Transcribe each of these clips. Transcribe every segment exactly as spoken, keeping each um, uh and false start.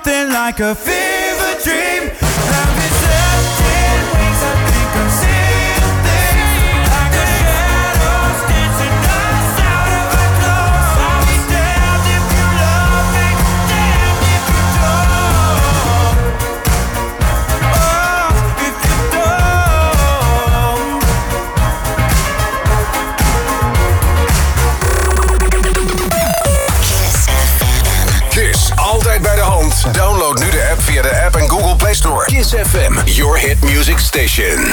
something like a fever dream. I've been searching wings, I think I'm seeing things like a shadows dancing us out of our clothes. I'll be damned if you love me, damned if you don't. Oh, if you don't. Kiss, altijd bij de hand. Download nu de app via de App en Google Play Store. Kiss F M, your hit music station.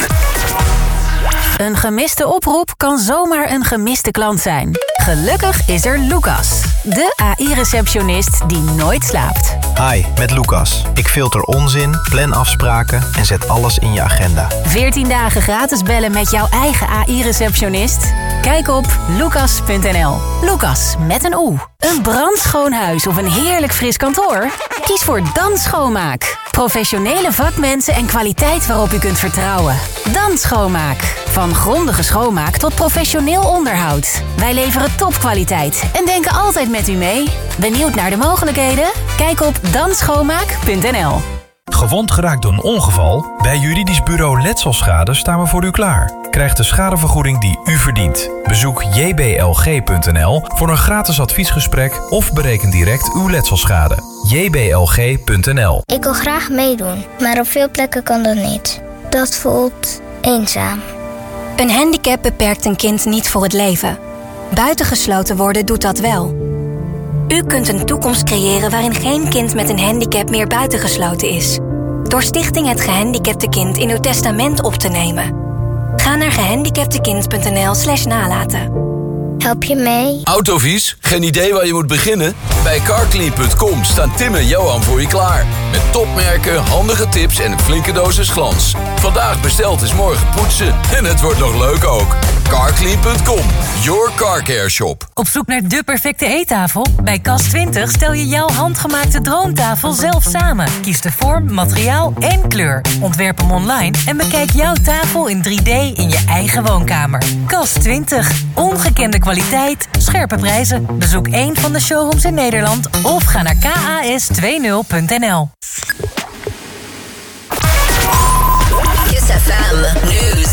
Een gemiste oproep kan zomaar een gemiste klant zijn. Gelukkig is er Lucas, de A I-receptionist die nooit slaapt. Hi, met Lucas. Ik filter onzin, plan afspraken en zet alles in je agenda. veertien dagen gratis bellen met jouw eigen A I-receptionist? Kijk op lucas punt n l. Lucas met een O. Een brandschoon huis of een heerlijk fris kantoor? Kies voor Dan Schoonmaak. Professionele vakmensen en kwaliteit waarop u kunt vertrouwen. Dan Schoonmaak. Van grondige schoonmaak tot professioneel onderhoud. Wij leveren topkwaliteit en denken altijd met u mee. Benieuwd naar de mogelijkheden? Kijk op dan schoonmaak punt n l. Gewond geraakt door een ongeval? Bij Juridisch Bureau Letselschade staan we voor u klaar. Krijg de schadevergoeding die u verdient. Bezoek j b l g punt n l voor een gratis adviesgesprek of bereken direct uw letselschade. j b l g punt n l. Ik wil graag meedoen, maar op veel plekken kan dat niet. Dat voelt eenzaam. Een handicap beperkt een kind niet voor het leven. Buitengesloten worden doet dat wel. U kunt een toekomst creëren waarin geen kind met een handicap meer buitengesloten is. Door Stichting Het Gehandicapte Kind in uw testament op te nemen. Ga naar gehandicaptekind punt n l slash nalaten. Help je mee? Autovies? Geen idee waar je moet beginnen? Bij carclean punt com staan Tim en Johan voor je klaar. Met topmerken, handige tips en een flinke dosis glans. Vandaag besteld is morgen poetsen. En het wordt nog leuk ook. carclean punt com, your car care shop. Op zoek naar de perfecte eettafel? Bij Kas twintig stel je jouw handgemaakte droomtafel zelf samen. Kies de vorm, materiaal en kleur. Ontwerp hem online en bekijk jouw tafel in drie D in je eigen woonkamer. Kas twintig. Ongekende kwaliteit, scherpe prijzen. Bezoek één van de showrooms in Nederland of ga naar k a s twintig punt n l. Kiss F M News.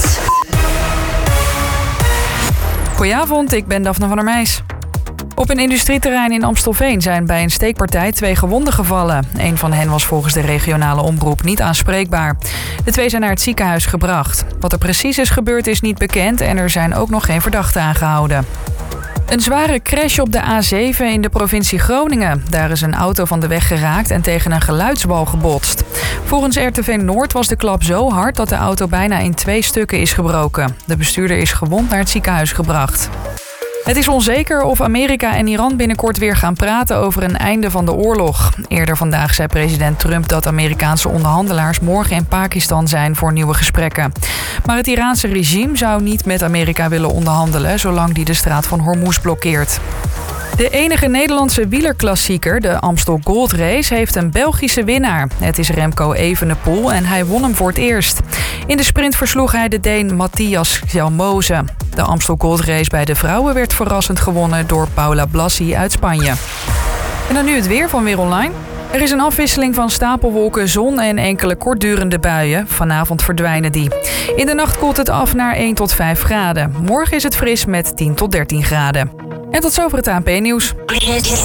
Goedenavond, ik ben Daphne van der Meijs. Op een industrieterrein in Amstelveen zijn bij een steekpartij twee gewonden gevallen. Een van hen was volgens de regionale omroep niet aanspreekbaar. De twee zijn naar het ziekenhuis gebracht. Wat er precies is gebeurd is niet bekend en er zijn ook nog geen verdachten aangehouden. Een zware crash op de A zeven in de provincie Groningen. Daar is een auto van de weg geraakt en tegen een geluidswal gebotst. Volgens R T V Noord was de klap zo hard dat de auto bijna in twee stukken is gebroken. De bestuurder is gewond naar het ziekenhuis gebracht. Het is onzeker of Amerika en Iran binnenkort weer gaan praten over een einde van de oorlog. Eerder vandaag zei president Trump dat Amerikaanse onderhandelaars morgen in Pakistan zijn voor nieuwe gesprekken. Maar het Iraanse regime zou niet met Amerika willen onderhandelen zolang die de straat van Hormuz blokkeert. De enige Nederlandse wielerklassieker, de Amstel Gold Race, heeft een Belgische winnaar. Het is Remco Evenepoel en hij won hem voor het eerst. In de sprint versloeg hij de Deen Matthias Hjelmoze. De Amstel Gold Race bij de vrouwen werd verrassend gewonnen door Paula Blasi uit Spanje. En dan nu het weer van Weer Online. Er is een afwisseling van stapelwolken, zon en enkele kortdurende buien. Vanavond verdwijnen die. In de nacht koelt het af naar één tot vijf graden. Morgen is het fris met tien tot dertien graden. En tot zover het A N P-nieuws. Hi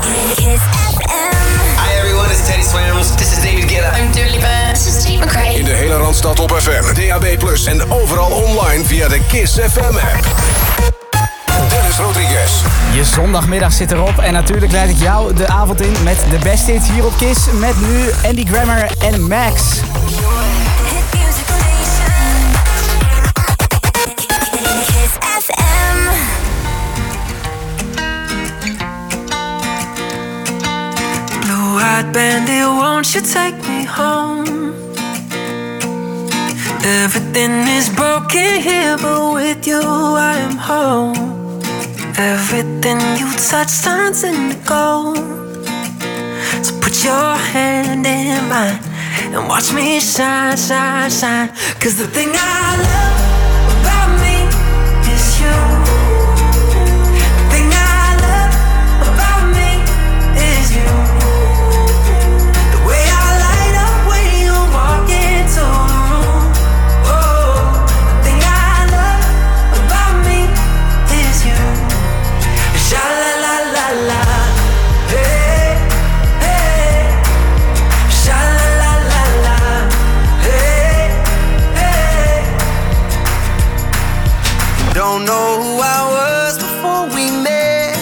everyone, it's Teddy Swims. This is David Guetta. I'm Dua Lipa. This is Steve McRae. In de hele Randstad op F M, D A B plus, en overal online via de Kiss F M-app. Dennis Rodriguez. Je zondagmiddag zit erop en natuurlijk leid ik jou de avond in met de beste hits hier op Kiss. Met nu Andy Grammer en Max. White bandit, won't you take me home? Everything is broken here, but with you I am home. Everything you touch turns into gold. So put your hand in mine and watch me shine, shine, shine. 'Cause the thing I love about me is you. The thing I love about me is you. The way I Don't know who I was before we met.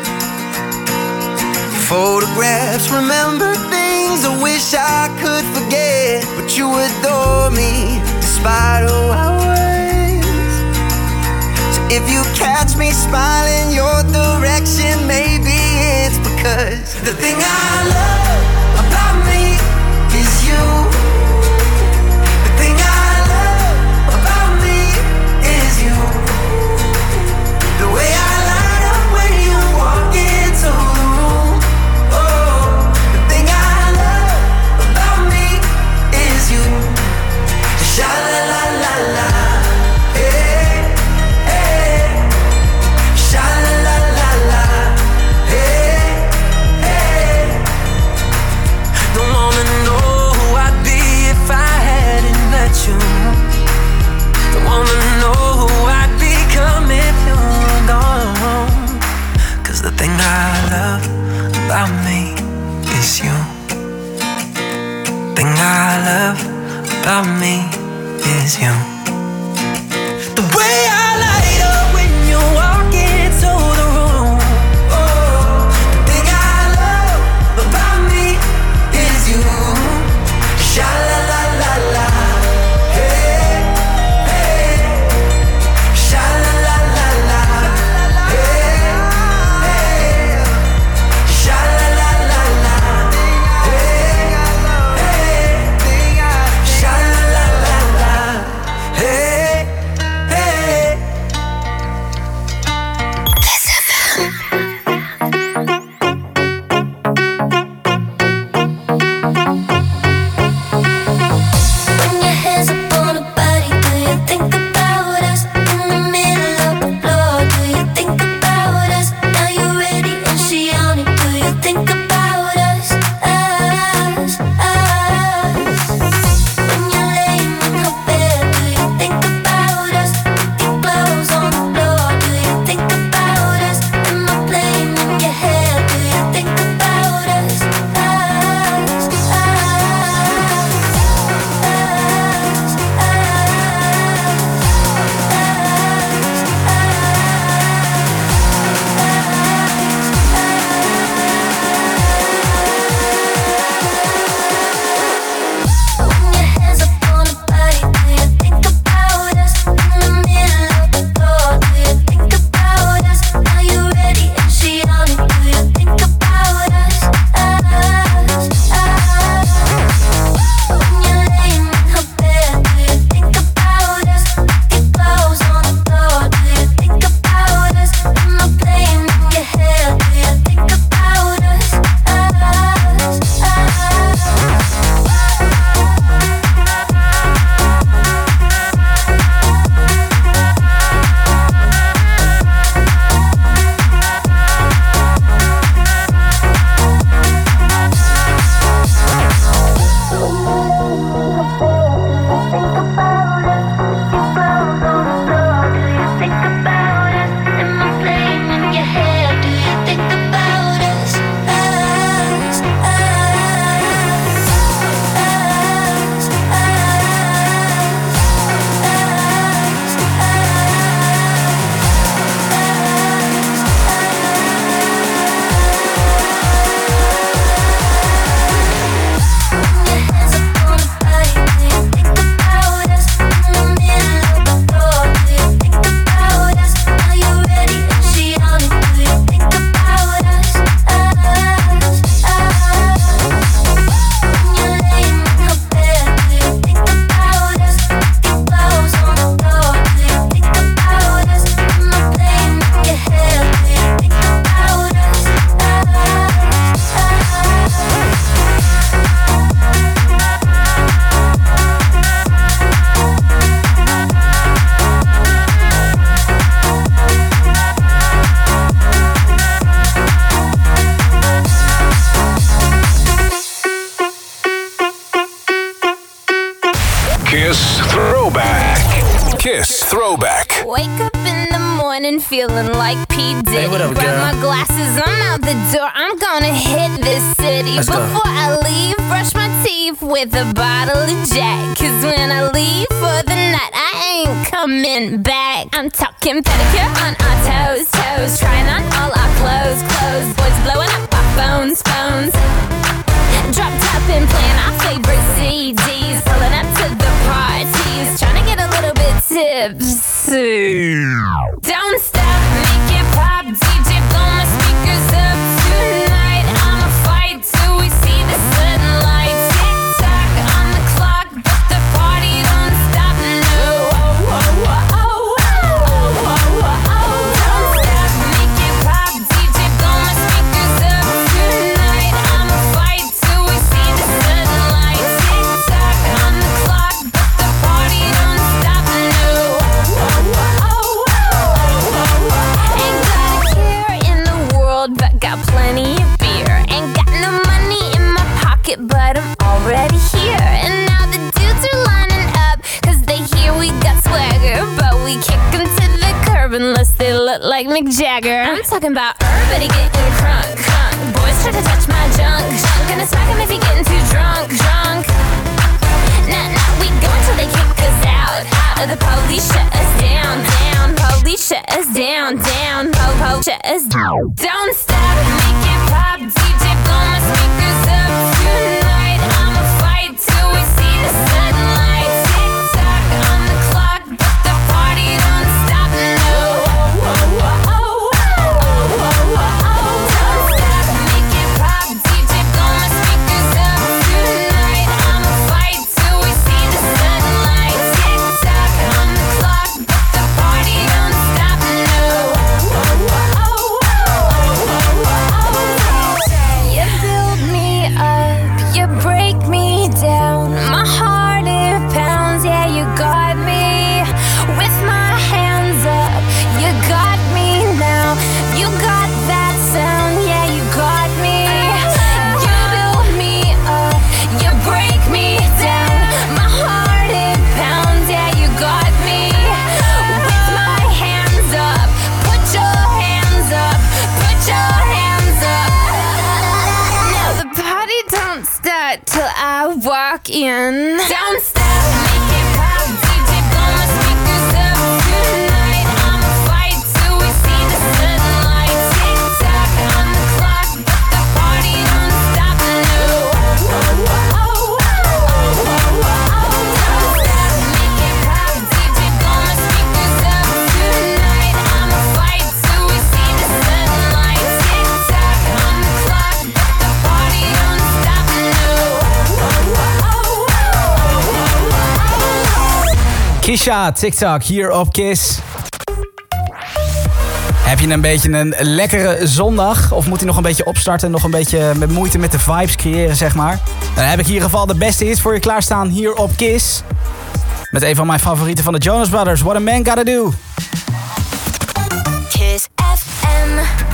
Photographs, remember things I wish I could forget. But you adore me despite who I was. So if you catch me smiling your direction, maybe it's because the thing I love about me is you. The thing I love about me is you. The way I light up when you walk into the room. Oh, the thing I love about me is you. Sha la la la la, hey, hey. Sha la la la la, hey, hey. Don't wanna know who I back. Wake up in the morning feeling like P. Diddy. Hey, what up, Grab girl? my glasses, I'm out the door. I'm gonna hit this city. Let's go. Before I leave, brush my teeth with a bottle of Jack. Cause when I leave for the night, I ain't coming back. I'm talking pedicure on our toes, toes. Trying on all our clothes, clothes. Boys blowing up our phones, phones. Drop top and playing our favorite C Ds. Pulling up to the parties. Trying to get a little bit tipsy. Don't stop, make it pop. D J, blow my speakers up tonight. I'ma fight till we see the sunlight. Tick tock on the clock, but the party don't stop. No. Oh, oh, oh, oh, oh, oh, oh, oh. Don't stop, make it pop. D J, blow my speakers up tonight. I'ma fight till we see the sunlight. Tick tock on the clock, but the party don't stop. No. Oh, oh, oh, oh, oh, oh. Ain't got a care in the world, but got plenty of beer. Ain't got no money in my pocket, but I'm already here. And now the dudes are lining up, cause they hear we got swagger. But we kick them to the curb unless they look like Mick Jagger. I'm talking about everybody getting crunk, crunk. Boys try to touch my junk, junk. Gonna smack him if he getting too drunk, drunk. Nah, nah, we go until they kick us out, out. The police shut us down, down. Police shut us down, down. Po, po, shut us down. Don't stop, make it pop. D J, blow my speakers up tonight. I'ma fight till we see the sunlight. Tick tock on the clock, but the party don't stop. No. Oh, oh, oh, oh, oh, oh, oh. Don't stop, make it pop. D J, blow my speakers up tonight. I'ma fight till we see the sunlight. Tick tock on the clock, but the party don't stop. No. Oh, oh, oh, oh, oh, oh. You build me up, you break me down. My heart it pounds, yeah, you got me. With my hands up, you got me now. You got that sound, yeah, you got me. You build me up, you break me down. My heart it pounds, yeah, you got me. With my hands up, put your hands up, put your hands up. Now the party don't start till I walk in. Don't stop, make it pop. D J, blow my speakers up tonight. I'ma fight till we see the sunlight. Tick tock on the clock, but the party don't stop. No. Oh, oh, oh, oh, oh, oh, oh. Don't stop, make it pop. D J, blow my speakers up tonight. I'ma fight till we see the sunlight. Tick tock on the clock, but the party don't stop. No. Oh, oh, oh, oh, oh, oh. Kisha, TikTok, hier op Kiss. Heb je een beetje een lekkere zondag? Of moet hij nog een beetje opstarten? Nog een beetje met moeite met de vibes creëren, zeg maar? Dan heb ik in ieder geval de beste hits voor je klaarstaan hier op Kiss. Met een van mijn favorieten van de Jonas Brothers. What a Man Gotta Do. Kiss F M.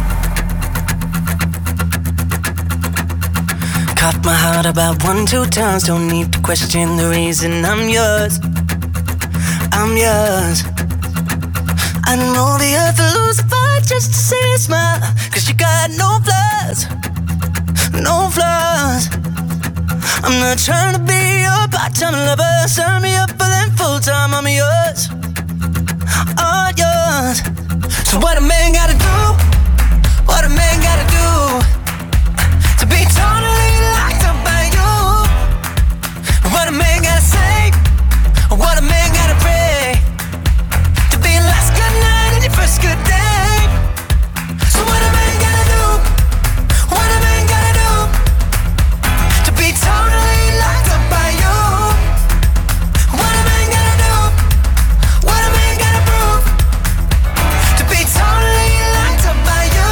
Caught my heart about one, two times. Don't need to question the reason I'm yours. I'm yours. I know the earth will lose a fight just to see you smile. Cause you got no flaws. No flaws. I'm not trying to be your part-time lover. Sign me up for them full-time. I'm yours. All yours. So what a man gotta do? What a man gotta do to be totally locked up by you? What a man gotta say? What a man gotta pray to be your last good night and your first good day? So what a man gotta do? What a man gotta do to be totally locked up by you? What a man gotta do? What a man gotta prove to be totally locked up by you?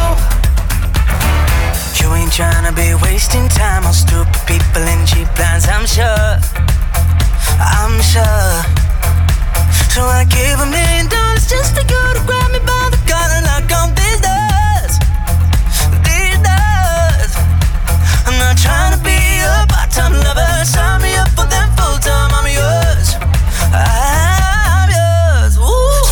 You ain't tryna be wasting time on stupid people and cheap lines, I'm sure. I'm sure. So I gave a million dollars just for you to grab me by the collar and knock on these doors. These doors. I'm not trying to be a part-time lover. Sign me up for them full-time. I'm yours. I'm yours. Ooh.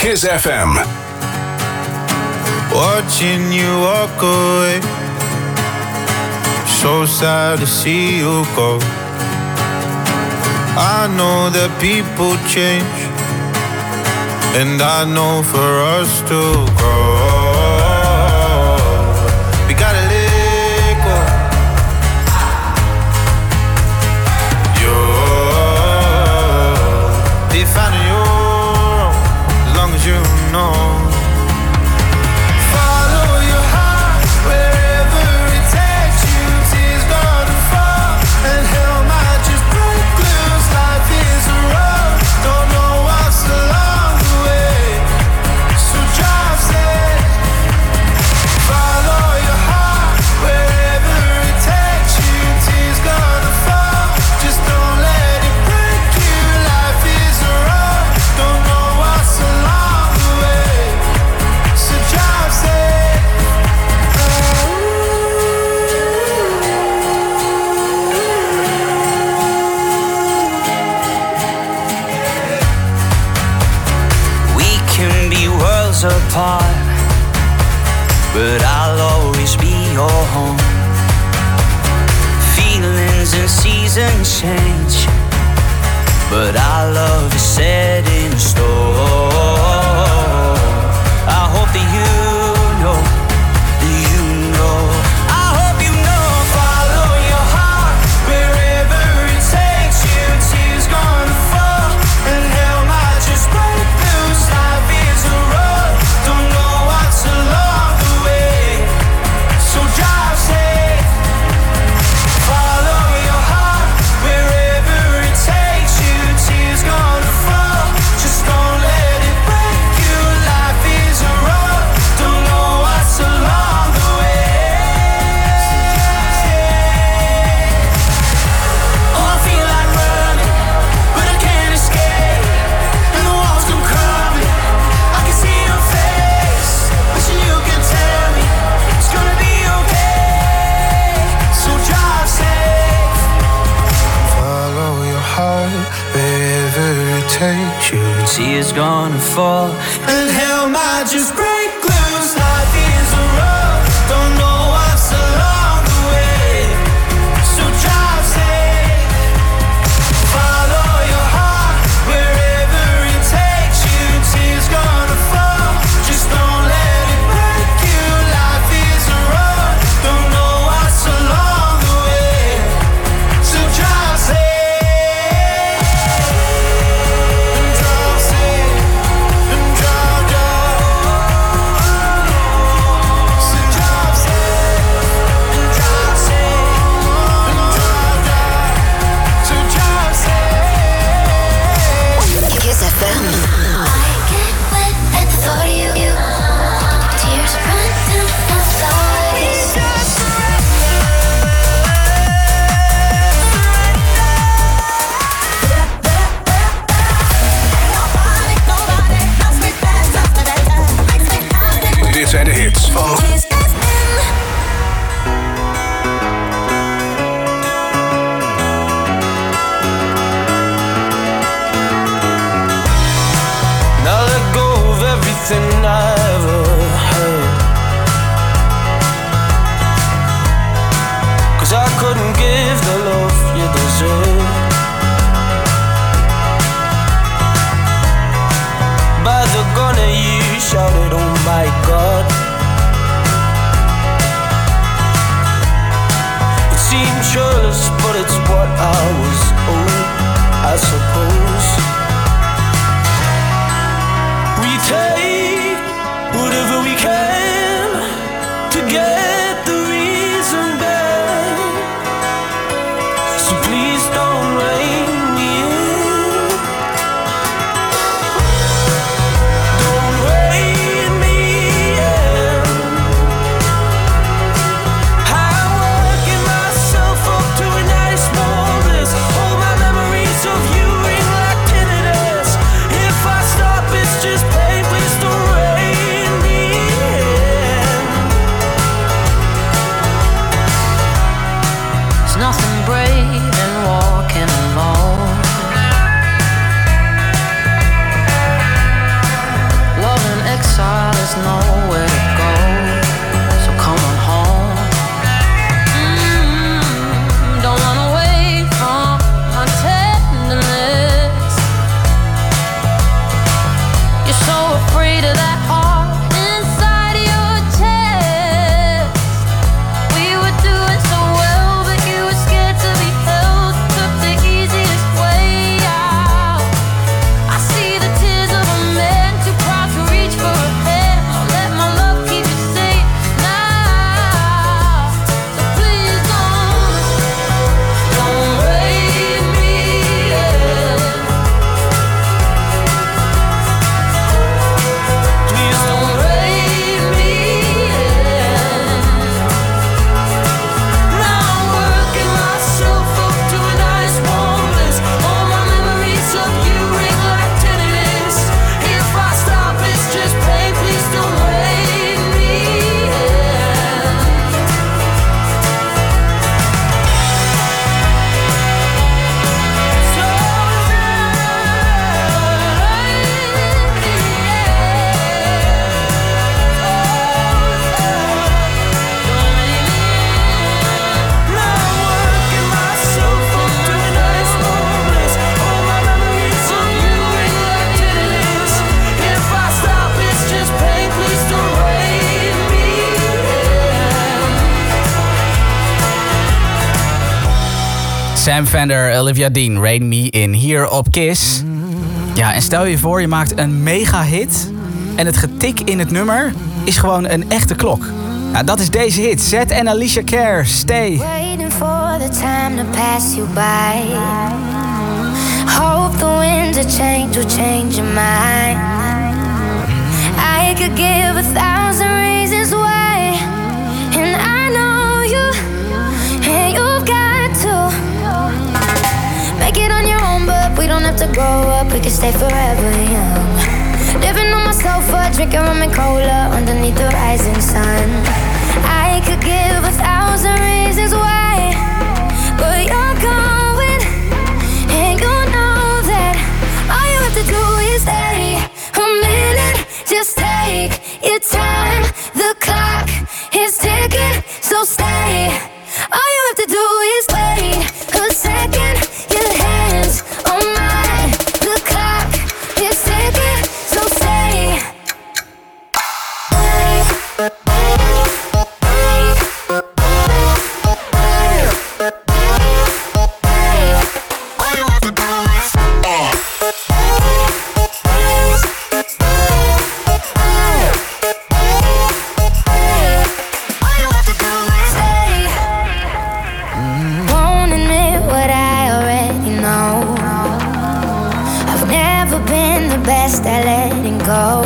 Kiss F M. Watching you walk away, so sad to see you go. I know that people change, and I know for us to grow, we gotta let go. You're defining your own, as long as you know. Apart, but I'll always be your home. Feelings and seasons change, but our love is set in stone. I hope that you know, that you know. I hope you know. Follow your heart wherever it takes you. Tears gonna fall and hell might just break loose. Life is a road, don't know what's along the way, so drive safe. Follow your heart wherever it takes you. Tears gonna fall, just don't let it break you. Life is a road, don't know what's along the way. Oh, I feel like running, but I can't escape, and the walls come crumbling. I can see your face, wishing you can tell me it's gonna be okay, so drive safe. Follow your heart wherever it takes you. Tears gonna fall And hell might just break loose. Life is a road, don't know what's along the way, so drive safe. Follow your heart wherever it takes you. Tears gonna fall, just don't let it break you. Life is a road, don't know what's along the way, so drive safe. And drive safe, and drive, drive. So drive safe, and drive safe, and drive, drive. So drive safe. Kiss F M. I get wet at the thought of you. Tears run down my thighs. Dit zijn de hits van Now let go of everything I ever heard, 'cause I couldn't give the love you deserve. By the gun you shouted, oh my God. It seemed churlish, but it's what I was owed, I suppose. We take whatever we can to get the reason back, so please don't rein me in. Don't rein me in. I'm working myself up to a nice more bliss. Sam Fender, Olivia Dean, Rain Me In, hier op Kiss. Ja, en stel je voor, je maakt een mega hit en het getik in het nummer is gewoon een echte klok. Nou, dat is deze hit. Zet en Alicia Care, Stay. Waiting for the time to pass you by. Hope the winds of change will change your mind. I could give a thousand reasons why, and I know you, and you've got to make it on your own, but we don't have to grow up, we can stay forever young. Living on my sofa, drinking rum and cola underneath the rising sun. I could give a thousand reasons why, but you're going, and you know that all you have to do is stay a minute. Just take your time, the clock is ticking, so stay. All you have to do is wait a second, your hands on mine. The clock is ticking, so stay. Won't admit what I already know. I've never been the best at letting go.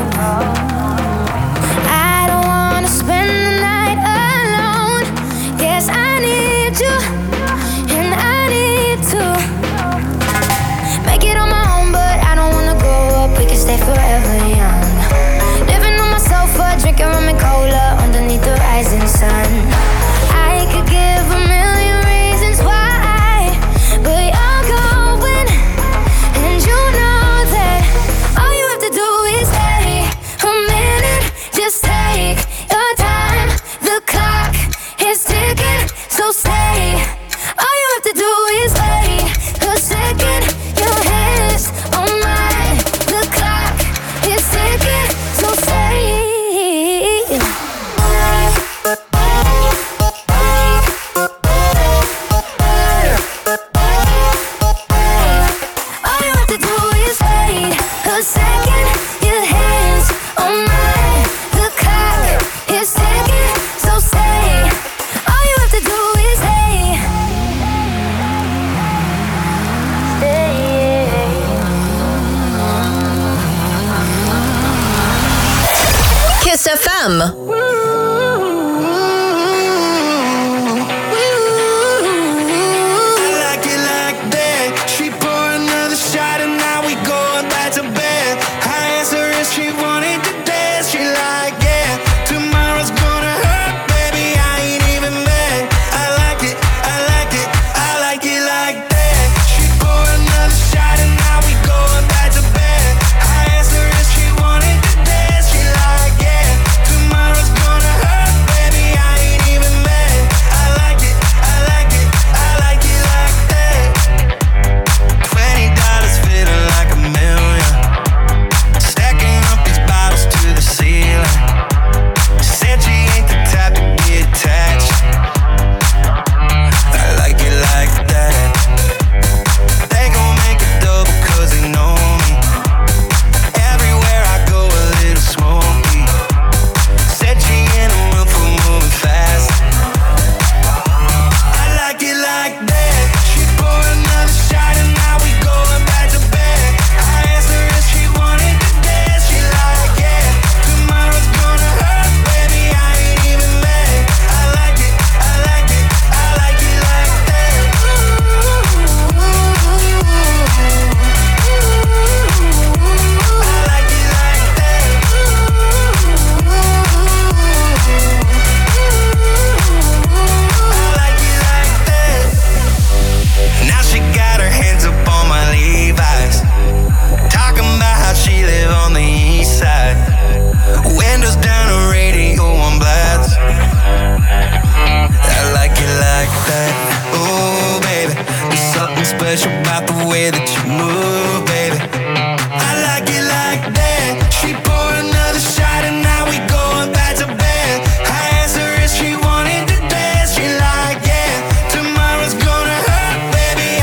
I don't wanna spend the night alone. Yes, I need you, and I need to make it on my own, but I don't wanna grow up, we can stay forever young. Living on my sofa, drinking rum and cola underneath the rising sun. I could give a million reasons why, but you're going, and you know that all you have to do is stay a minute. Just take your time, the clock is ticking, so stay. All you have to do is wait a second, your hands on mine. The clock is ticking, so stay. All you have to do is wait a second, your hands on mine. The clock is ticking, so stay. All you have to do is stay. Kiss F M. I like it like that. She pour another shot and now we going back to bed. I asked her if she wanted to dance. She like, yeah. Tomorrow's gonna hurt, baby. I ain't even mad. I like it, I like it, I like it like that. She pour another shot and now we going back to bed. I asked her if she wanted to dance. She like, yeah. Tomorrow's gonna hurt, baby. I ain't even mad. I like it, I like it, I like it like that. Twenty dollars feeling like a million. Stacking up these bottles to the ceiling. Said she ain't the type to get attached. I like it like that. They gon' make it double cause they know me. Everywhere I go a little smoky. Said she in the mood for moving fast. I like it like that. She pour another shot and now we going back to bed. I asked her if she wanted to dance. She like, yeah. Tomorrow's gonna hurt, baby. I ain't even mad. I like it, I like it, I like it like that. I like it like that. I like it like that. Now she got her hands up on my Levi's, talking about how she live on the east side. Windows down, the radio on blast. I like it like that. Oh, baby, there's something special about the way that you move, baby. I like it like that. She pour another shot and now we going back to bed. I asked her if she wanted to dance. She like, yeah. Tomorrow's gonna hurt, baby.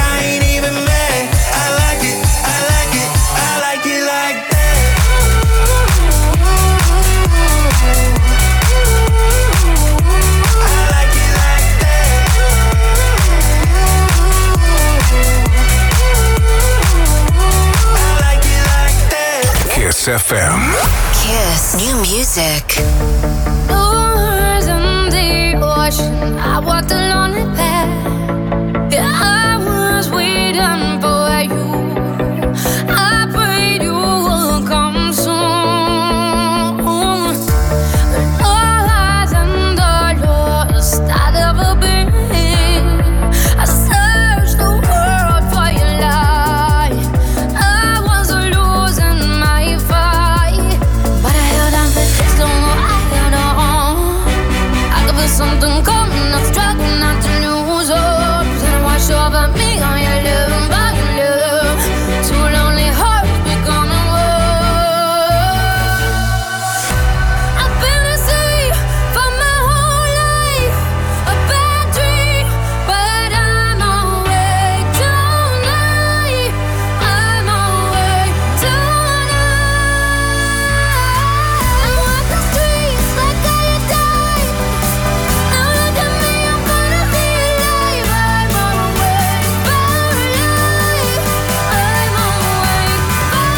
F M. Kiss. New music. Doors in the ocean. I walked a lonely path. Yeah, I was waiting for you. I prayed you would come soon. But all eyes and all lost I'd ever been. I searched the world for your light. I was losing my fight, but I held on for this long. I held on. I could feel something coming. I'm struggling not to lose hope. Then I wash over me on your love, by your love. Two lonely hearts become a war. I've been at sea for my whole life, a bad dream, but I'm awake tonight. I'm awake tonight. I walk the streets like I had died. Now look at me, I'm gonna be alive. I'm awake for life. I'm awake for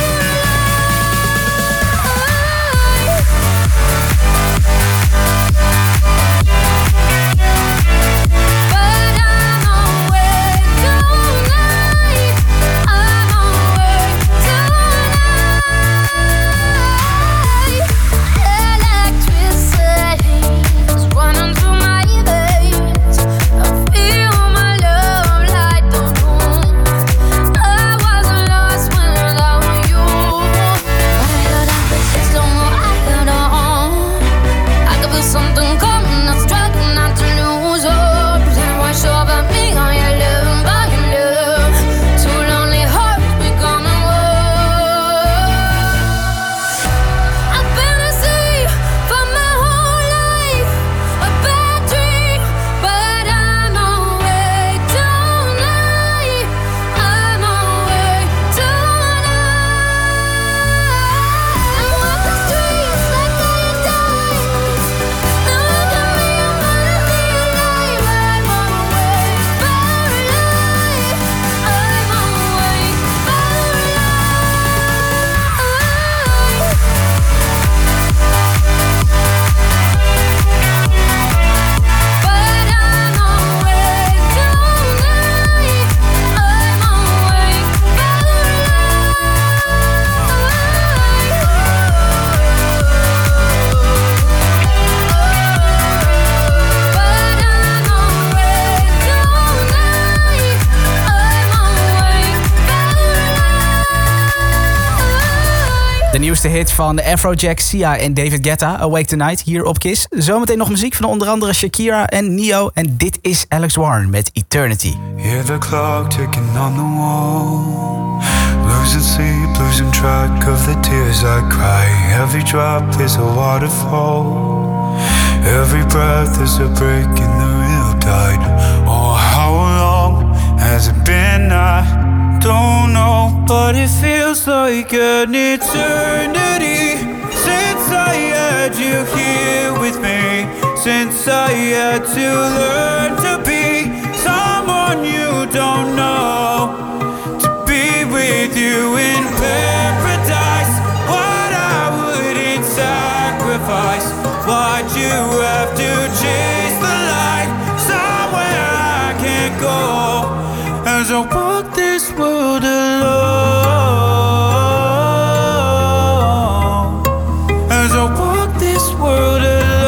something coming, I'm struggling not to lose hope. Then wash over me on your love, by your love. Two lonely hearts become a war. I've been at sea for my whole life, a bad dream, but I'm awake tonight. I'm awake tonight. I walk the streets like I had died. Now look at me, I'm gonna be alive. I'm awake for life. I'm awake De nieuwste hit van de Afrojack, Sia en David Guetta, Awake Tonight, hier op Kiss. Zometeen nog muziek van onder andere Shakira en Neo. En dit is Alex Warren met Eternity. Hear the clock ticking on the wall. Losing sleep, losing track of the tears I cry. Every drop is a waterfall. Every breath is a break in the real tide. Oh, how long has it been? I don't know, but it feels like an eternity since I had you here with me. Since I had to learn to be someone you don't know, to be with you in paradise. What I wouldn't sacrifice. Why'd you have to chase the light somewhere I can't go? As I walk this world alone, as I walk this world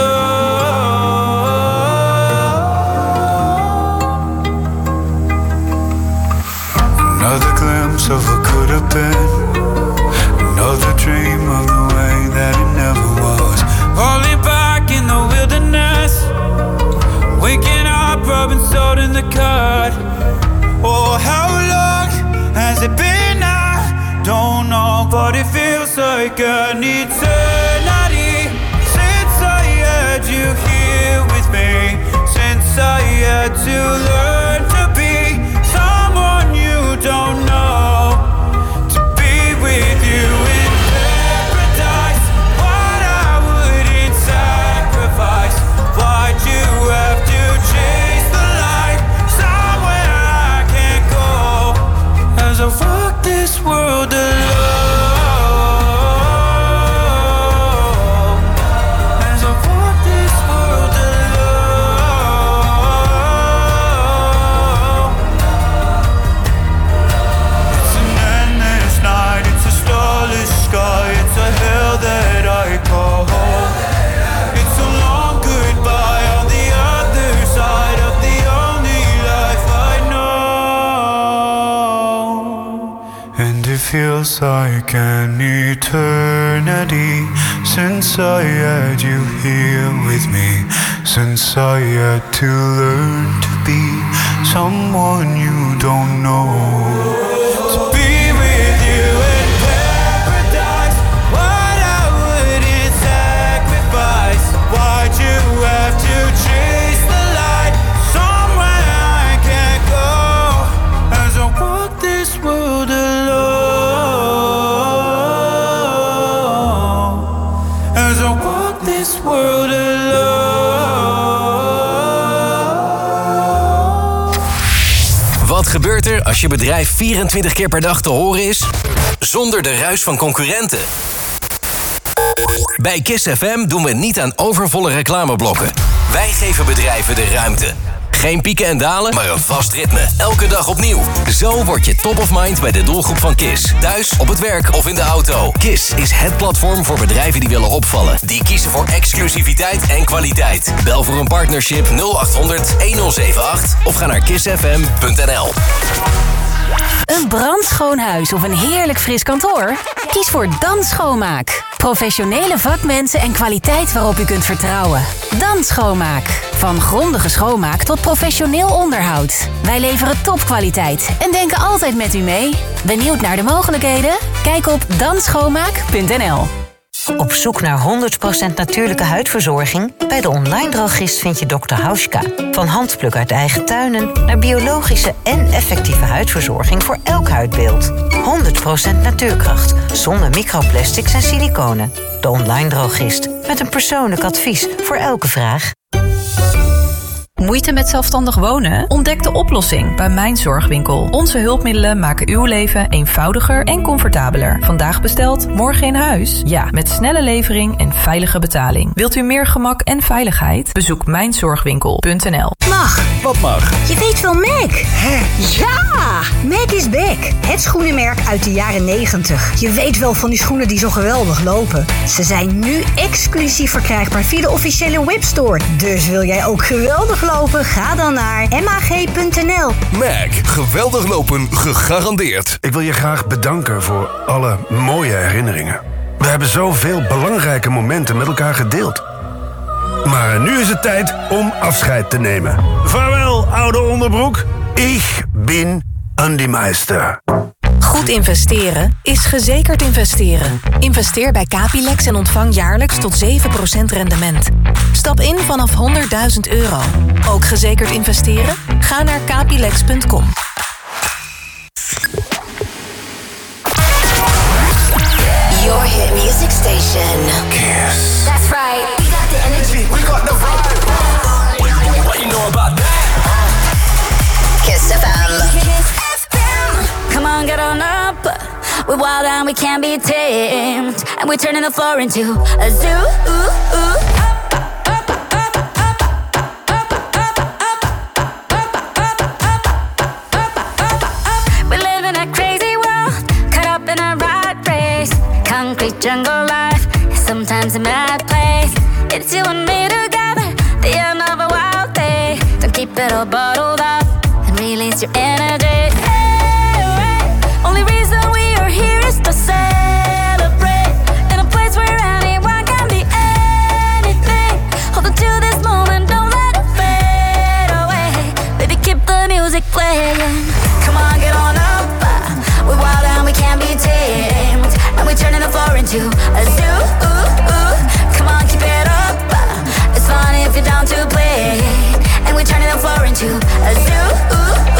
alone. Another glimpse of what could have been, another dream of the way that it never was. Falling back in the wilderness, waking up, rubbing salt in the cut. Oh, how long has it been? I don't know, but it feels like an eternity since I had you here with me. Since I had to learn to be someone you don't know, to be with you in paradise. What I wouldn't sacrifice. Why'd you have to chase the light somewhere I can't go? As I walk this world alone. feels like an eternity since I had you here with me, since I had to learn to be someone you don't know. To be with you in paradise, what I wouldn't sacrifice. Why'd you have to chase the light somewhere I can't go? As I walk this world alone, as I walk this world alone. Wat gebeurt er als je bedrijf vierentwintig keer per dag te horen is, zonder de ruis van concurrenten? Bij Kiss F M doen we niet aan overvolle reclameblokken. Wij geven bedrijven de ruimte. Geen pieken en dalen, maar een vast ritme. Elke dag opnieuw. Zo word je top of mind bij de doelgroep van Kiss. Thuis, op het werk of in de auto. Kiss is het platform voor bedrijven die willen opvallen. Die kiezen voor exclusiviteit en kwaliteit. Bel voor een partnership nul acht honderd1078 of ga naar kiss f m punt n l. Een brandschoon huis of een heerlijk fris kantoor? Kies voor Dan Schoonmaak. Professionele vakmensen en kwaliteit waarop u kunt vertrouwen. Dan Schoonmaak. Van grondige schoonmaak tot professioneel onderhoud. Wij leveren topkwaliteit en denken altijd met u mee. Benieuwd naar de mogelijkheden? Kijk op dan schoonmaak punt n l. Op zoek naar honderd procent natuurlijke huidverzorging? Bij de online drogist vind je dokter Hauschka. Van handpluk uit eigen tuinen naar biologische en effectieve huidverzorging voor elk huidbeeld. honderd procent natuurkracht, zonder microplastics en siliconen. De online drogist, met een persoonlijk advies voor elke vraag. Moeite met zelfstandig wonen? Ontdek de oplossing bij Mijn Zorgwinkel. Onze hulpmiddelen maken uw leven eenvoudiger en comfortabeler. Vandaag besteld, morgen in huis? Ja, met snelle levering en veilige betaling. Wilt u meer gemak en veiligheid? Bezoek mijn zorgwinkel punt n l. Mag. Wat mag? Je weet wel Mac. Hè? Ja! Mac is back. Het schoenenmerk uit de jaren negentig. Je weet wel van die schoenen die zo geweldig lopen. Ze zijn nu exclusief verkrijgbaar via de officiële webstore. Dus wil jij ook geweldig lopen? Ga dan naar m a g punt n l. Mac, geweldig lopen, gegarandeerd. Ik wil je graag bedanken voor alle mooie herinneringen. We hebben zoveel belangrijke momenten met elkaar gedeeld. Maar nu is het tijd om afscheid te nemen. Vaarwel, oude onderbroek. Ik ben Andy Meister. Goed investeren is gezekerd investeren. Investeer bij Capilex en ontvang jaarlijks tot zeven procent rendement. Stap in vanaf honderdduizend euro. Ook gezekerd investeren? Ga naar capilex punt com. Your hit music station. Kiss. That's right. We got the energy. We got the vibe. What you know about that? Kiss F M. Come on, get on up. We're wild and we can't be tamed. And we're turning the floor into a zoo. Ooh, ooh. We live in a crazy world, caught up in a rat race. Concrete jungle life, sometimes a mad place. It's you and me together, the end of a wild day. Don't keep it all bottled up and release your energy. Only reason we are here is to celebrate in a place where anyone can be anything. Hold on to this moment, don't let it fade away. Baby, keep the music playing. Come on, get on up. We're wild and we can't be tamed. And we're turning the floor into a zoo. Come on, keep it up. It's fun if you're down to play. And we're turning the floor into a zoo.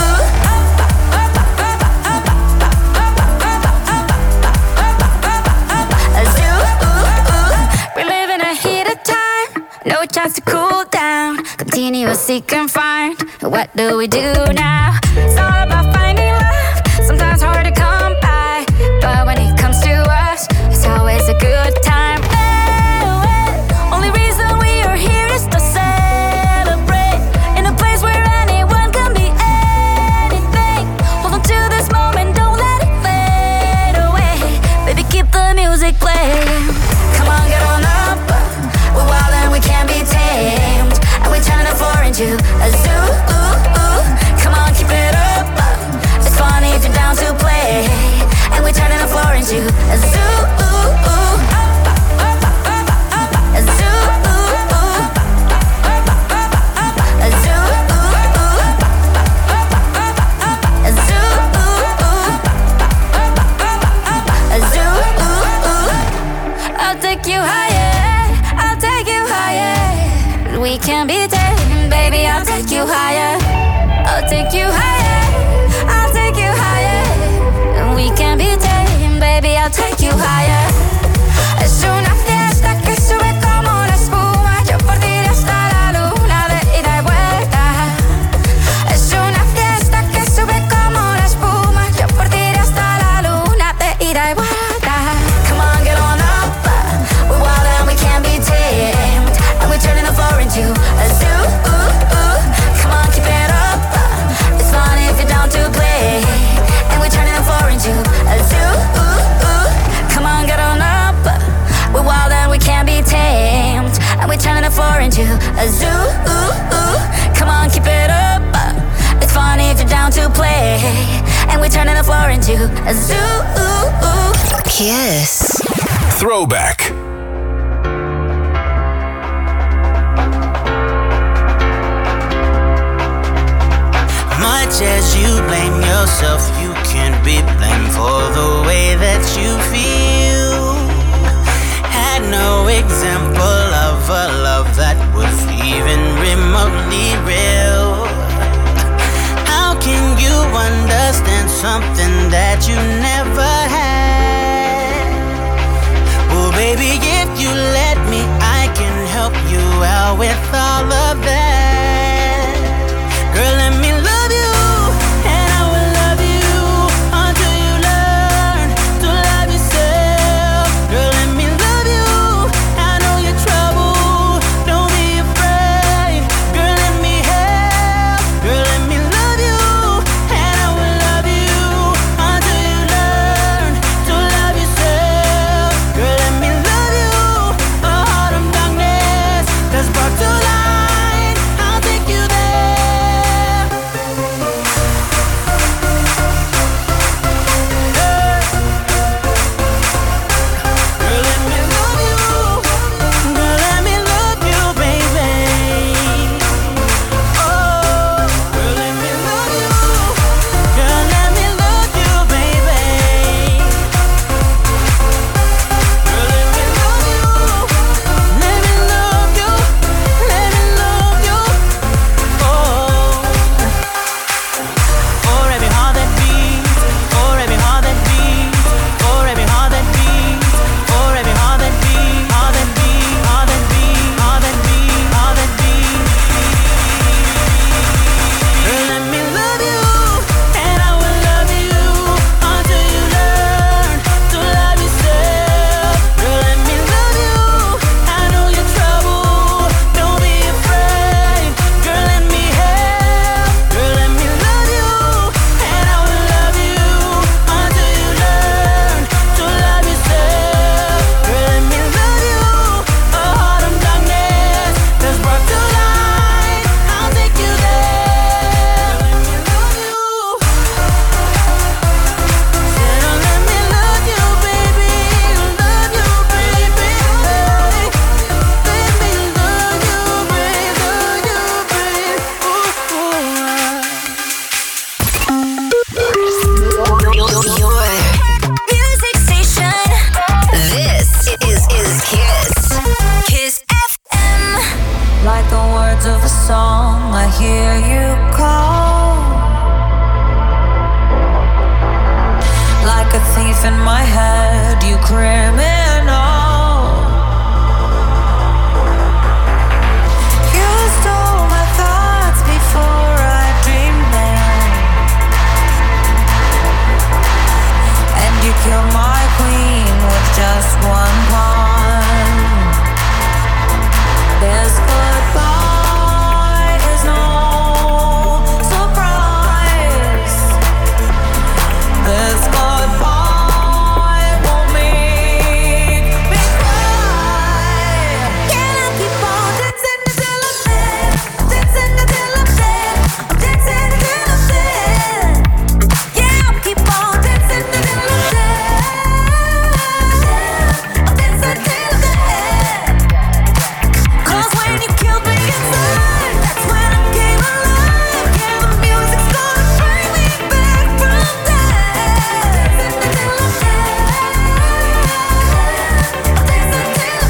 No chance to cool down. Continuous seek and find. What do we do now? It's all about finding love. Sometimes hard to come by, but when it comes to us, it's always a good time. Oh, oh. Only reason we are here is to celebrate in a place where anyone can be anything. Hold on to this moment, don't let it fade away. Baby, keep the music playing. Come on, get on up. We're wild and we can't be tamed. And we're turning the floor into a zoo. Come on, keep it up. enough warrant you a zoo. Kiss. Throwback. Much as you blame yourself, you can't be blamed for the way that you feel. Had no example of a love that was even remotely real. How can you understand something that you never had? Well, baby, if you let me, I can help you out with all of that. Girl, let me love you, and I will love you until you learn to love yourself. Girl, let me love you, I know you're trouble, don't be afraid. Girl, let me help. Girl, let me love you, and I will love you until you learn to love yourself. Girl, let me love you, a heart of darkness that's brought to light. I'll take you there. Like the words of a song, I hear you call. Like a thief in my head, you criminal. You stole my thoughts before I dreamed them, and you killed my queen with just one pawn. This goodbye is no surprise. This goodbye won't make me cry. Can I keep on dancing until I'm dead? Dancing until I'm dead. I'm dancing until I'm dead. Yeah, I'll keep on dancing until I'm dead. I'm dancing until I'm dead. Cause when you killed me inside, that's when I came alive. Yeah, the music's gonna bring me back from death. Dancing until I'm dead. Dancing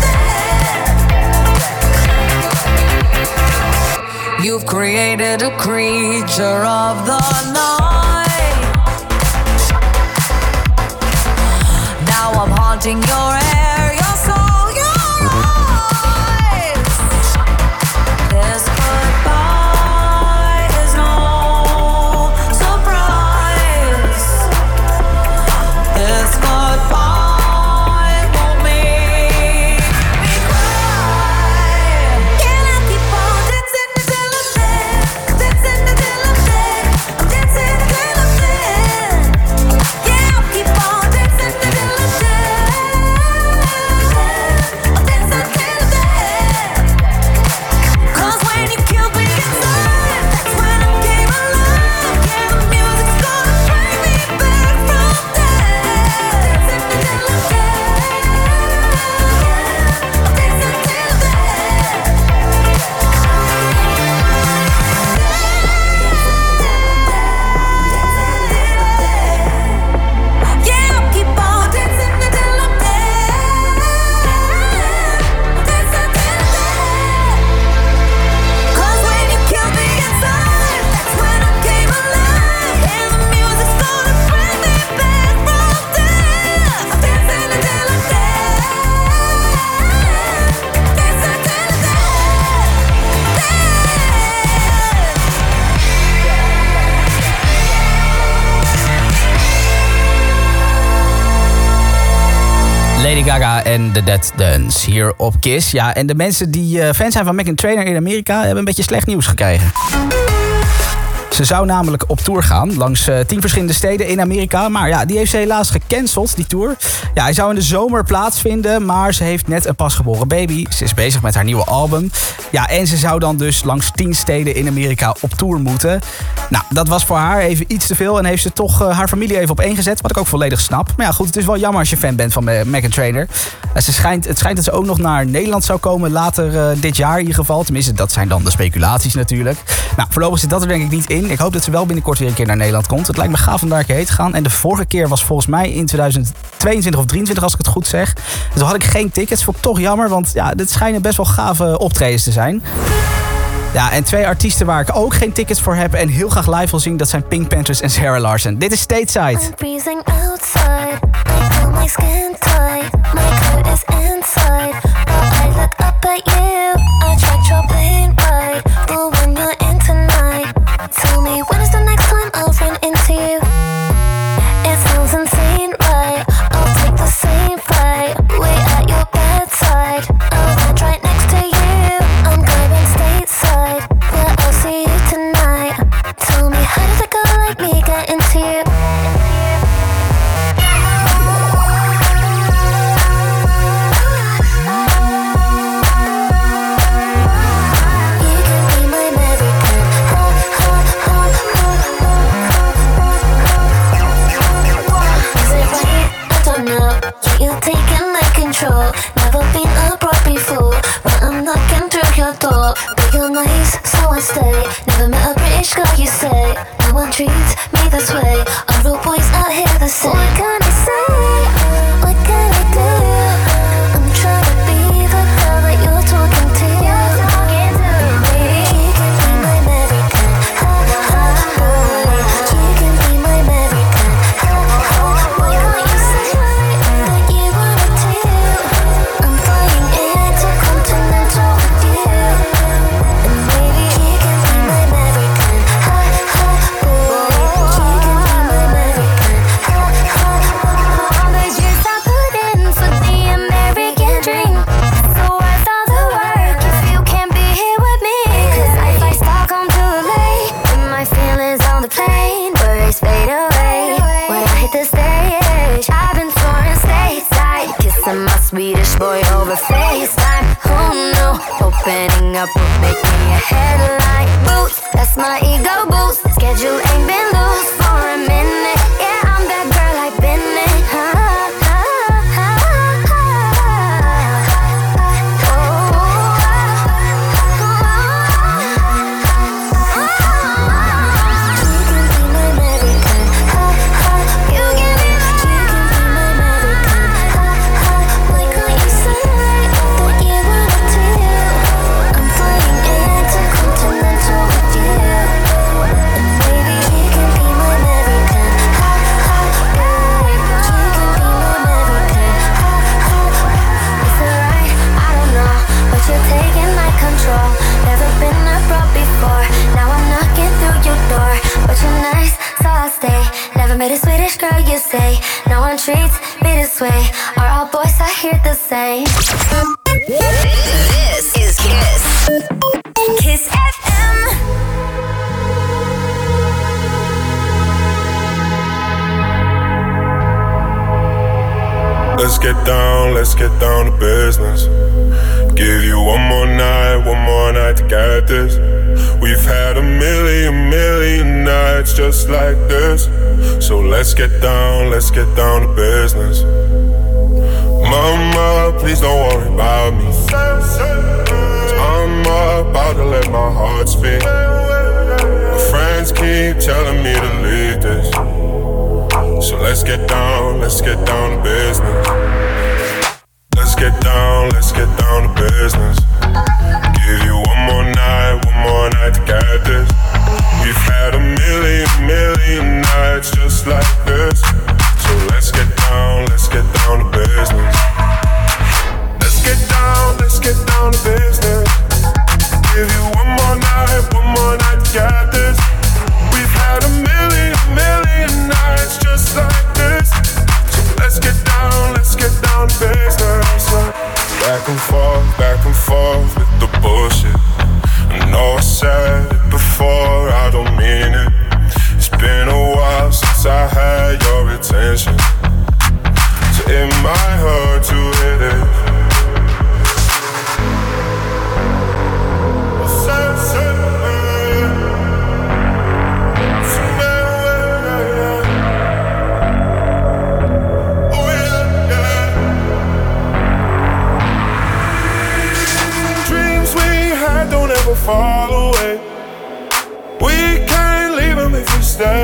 until I'm dead. You've created a creature of the night. Now I'm haunting your air, your soul, your eyes. This goodbye is no surprise. This goodbye won't make me cry. Can I keep on dancing until I'm dead? Dancing until I'm dead. I'm dancing Lady Gaga en The Dead Dance hier op Kiss. Ja, en de mensen die uh, fan zijn van Meghan Trainor in Amerika hebben een beetje slecht nieuws gekregen. Ze zou namelijk op tour gaan langs uh, tien verschillende steden in Amerika. Maar ja, die heeft ze helaas gecanceld, die tour. Ja, hij zou in de zomer plaatsvinden, maar ze heeft net een pasgeboren baby. Ze is bezig met haar nieuwe album. Ja, en ze zou dan dus langs tien steden in Amerika op tour moeten. Nou, dat was voor haar even iets te veel en heeft ze toch uh, haar familie even op één gezet. Wat ik ook volledig snap. Maar ja, goed, het is wel jammer als je fan bent van uh, Meghan Trainor. Uh, ze schijnt, het schijnt dat ze ook nog naar Nederland zou komen later uh, dit jaar in ieder geval. Tenminste, dat zijn dan de speculaties natuurlijk. Nou, voorlopig zit dat er denk ik niet in. Ik hoop dat ze wel binnenkort weer een keer naar Nederland komt. Het lijkt me gaaf om daar een keer heen te gaan. En de vorige keer was volgens mij in tweeduizend tweeëntwintig of drieëntwintig als ik het goed zeg. Dus toen had ik geen tickets. Vond ik toch jammer, want ja, dit schijnen best wel gave optredens te zijn. Ja, en twee artiesten waar ik ook geen tickets voor heb en heel graag live wil zien, dat zijn Pink Panthers en Sarah Larson. Dit is Stateside. I'm freezing outside, I feel my skin tight, my coat is inside, but I look up at you, I tried your plane ride, the one you're in tonight. Tell me, when is the next time I'll run into you? It sounds insane, right? I'll take the same flight, wait at your bedside, I'll land right next to you, I'm going stateside, yeah, I'll see you tonight. Tell me, how did a girl like me get into you? You're taking like control. Never been abroad before, but I'm knocking through your door. But you're nice, so I stay. Never met a British girl, you say. No one treats me this way. All the boys out here the same. What can I say? What can I do? I'm trying to be the girl that you're talking to. Maybe you can be my American. Ha ha boy. You can be my American. Ha ha. Why can't you say that you wanted to? I'm flying intercontinental with you. And maybe you can be my American. Ha ha boy. You can be my American. Ha ha. All the years I put in for the American dream. So what's all the work if you can't be here with me? 'Cause I fly Stockholm to L A, and my feelings on the plane, worries fade away when I hit the stage. I've been touring stateside, kissing my Swedish boy over FaceTime. Oh no, opening up will make me a headline. Boots, that's my ego boost. Schedule ain't been loose for a minute. Yeah, I'm that girl I've been in. Ha, ha, ha, ha. You can be my American. Ha, ha. You can be my, you can be my American. Ha, ha. Why can't you say that you wanted to? I'm flying intercontinental with you. And maybe you can be my American. Ha, ha. Babe, you can be my American. Ha, ha. Is it right? I don't know, but you're taking like control. Never been abroad before. Now I'm knocking through your door, but you're nice, so I'll stay. Never met a Swedish girl, you say. No one treats me this way. Are all boys out here the same? This is Kiss. Kiss F M. Let's get down, let's get down to business. Give you one more night, one more night to get this. We've had a million, million nights just like this. So let's get down, let's get down to business. Mama, please don't worry about me. 'Cause I'm about to let my heart speak. My friends keep telling me to leave this. So let's get down, let's get down to business. Let's get down, let's get down to business. Give you one more night, one more night to get this. We've had a million, million nights just like this. So let's get down, let's get down to business. Let's get down, let's get down to business. Give you one more night, one more night to get this. We've had a million, million nights just like this. So let's get down, let's get down to business.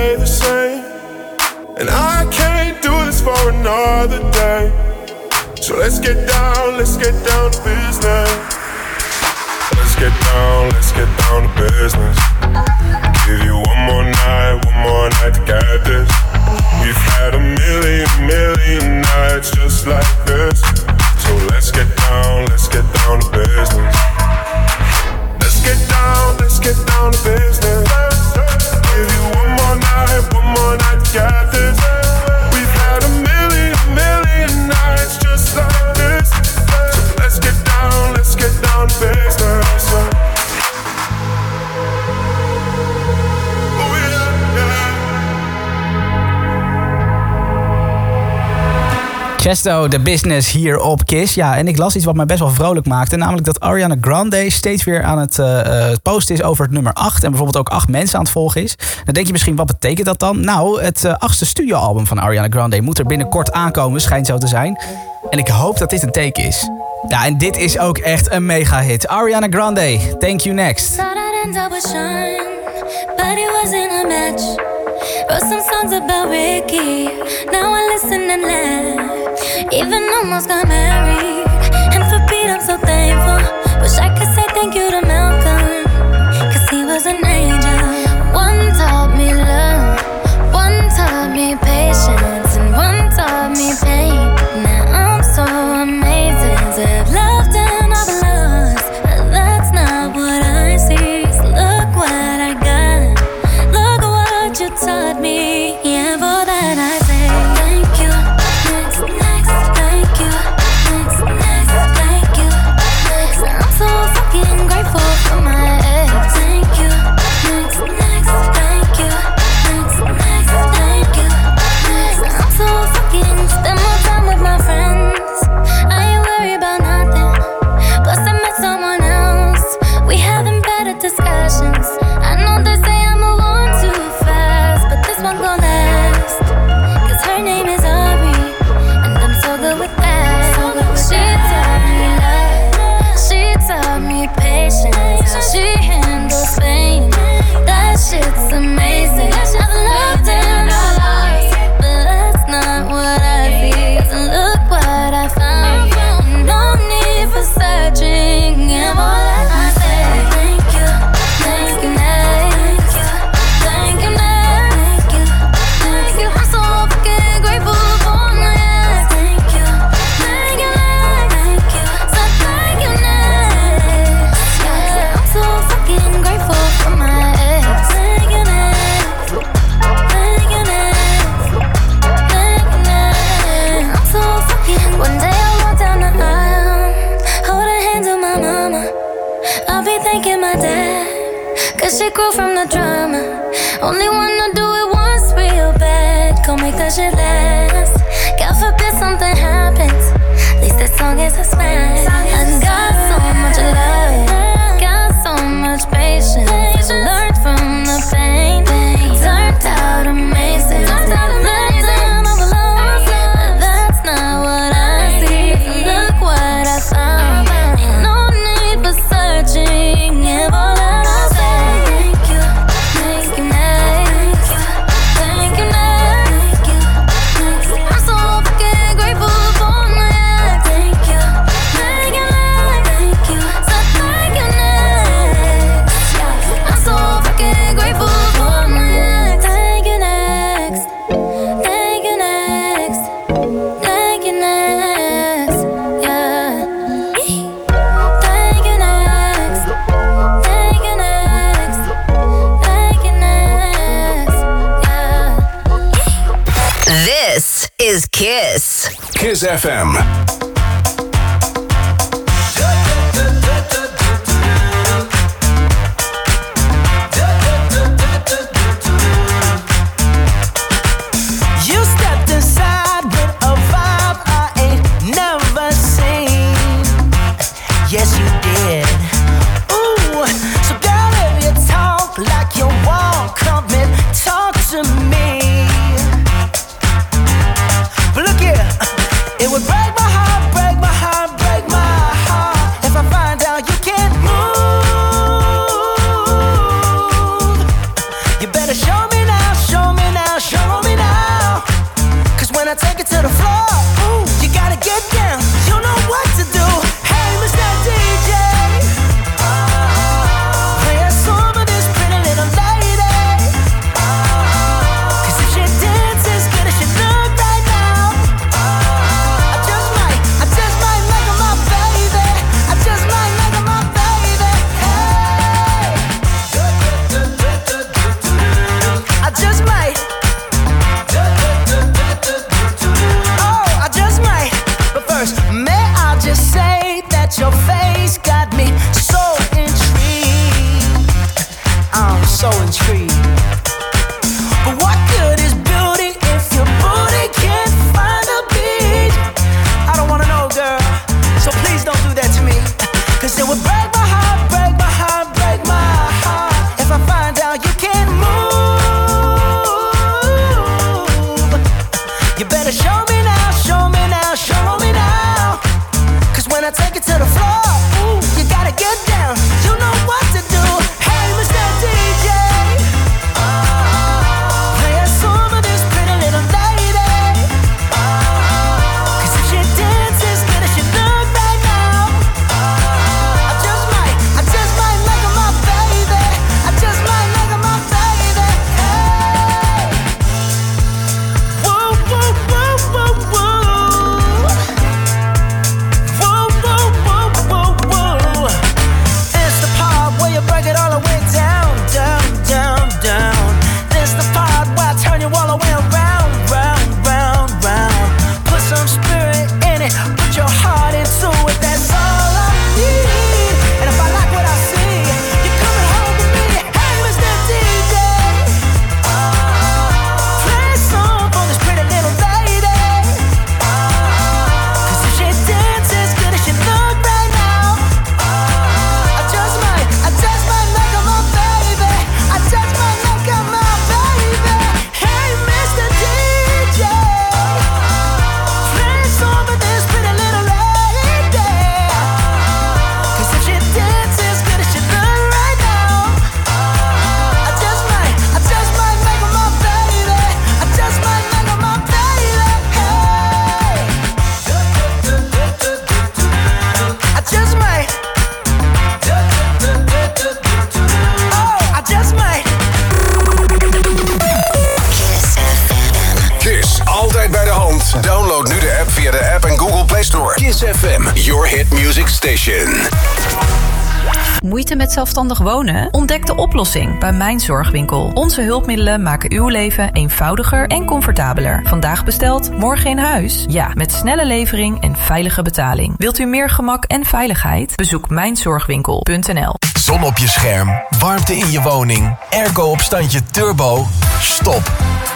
stay the same. And I can't do this for another day. So let's get down, let's get down to business. Let's get down, let's get down to business. Give you one more night, one more night to get this. We've had a million, million nights just like this. So let's get down, let's get down to business. Let's get down, let's get down to business. Give you one more night, one more night to get this. We've had a million, million nights just like this. So let's get down, let's get down to business. Oh yeah, yeah. Chesto, The Business hier op Kiss. Ja, en ik las iets wat mij best wel vrolijk maakte. Namelijk dat Ariana Grande steeds weer aan het uh, posten is over het nummer acht. En bijvoorbeeld ook acht mensen aan het volgen is. Dan denk je misschien, wat betekent dat dan? Nou, het uh, achtste studioalbum van Ariana Grande moet er binnenkort aankomen, schijnt zo te zijn. En ik hoop dat dit een teken is. Ja, en dit is ook echt een mega hit. Ariana Grande, Thank You Next. Thought I'd end up with Sean, but it wasn't a match. Wrote some songs about Ricky, now I listen and laugh. Even almost got married, and for Pete I'm so thankful. Wish I could say thank you to Malcolm, cause he was an angel. One taught me love, one taught me patience, and one taught me pain. Now I'm so amazing to have loved and I've lost, but that's not what I see. So look what I got, look what you taught me. Yeah, for that I say thank you. Next, next, thank you. Next, next, thank you. Next, I'm so fucking grateful for my ex. Thank you. Next, next, thank you. Next, next, thank you. Next, I'm so fucking spend more time with my friends. I ain't worried about nothing. Plus I met someone else. We having better discussions. I know they say I move on too fast, but this one gon' last. Cause her name is Ari, and I'm so good with that. She taught me love, she taught me patience, how she handles pain. That shit's amazing. I've loved and I lost, but that's not what I see. Cause look what I found. No need for searching, and all that I say. Thank you, thank you, thank you, thank you, thank you, thank you. I'm so fucking grateful for my ex. Thank you, thank you, thank you, so thank you next. Yeah, I'm so fucking grateful for my ex. Thank you next, thank you next, thank you next. I'm so fucking. One day I walk down the aisle, holding hands with my mama. I'll be thanking my dad, cause she grew from the drama. Only wanna do it once real bad, gon' make that shit last. God forbid something happens, at least this song is a smash. I got so much love, got so much patience. Learned from the pain, turned out amazing. Amazing, I'm alone, but that's not what I see. Look what I found, ain't no need for searching. If all that I say, thank you, thank you, next, thank you, next, next. I'm so fucking grateful for my ex. Thank you, thank you, thank you, so thank you next. I'm so fucking grateful for my ex. Thank you next, thank you next, thank you next, yeah. Thank you next, thank you next, thank you next, yeah. This is Kiss. Kiss F M. You stepped inside with a vibe I ain't never seen. Yes, you did. Ooh, so girl, if you talk like you walk, come and talk to me. But look here, it would break my heart, hits. Download nu de app via de App en Google Play Store. Kiss F M, your hit music station. Moeite met zelfstandig wonen? Ontdek de oplossing bij Mijn Zorgwinkel. Onze hulpmiddelen maken uw leven eenvoudiger en comfortabeler. Vandaag besteld, morgen in huis? Ja, met snelle levering en veilige betaling. Wilt u meer gemak en veiligheid? Bezoek mijn zorgwinkel punt n l. Zon op je scherm, warmte in je woning, airco op standje turbo. Stop.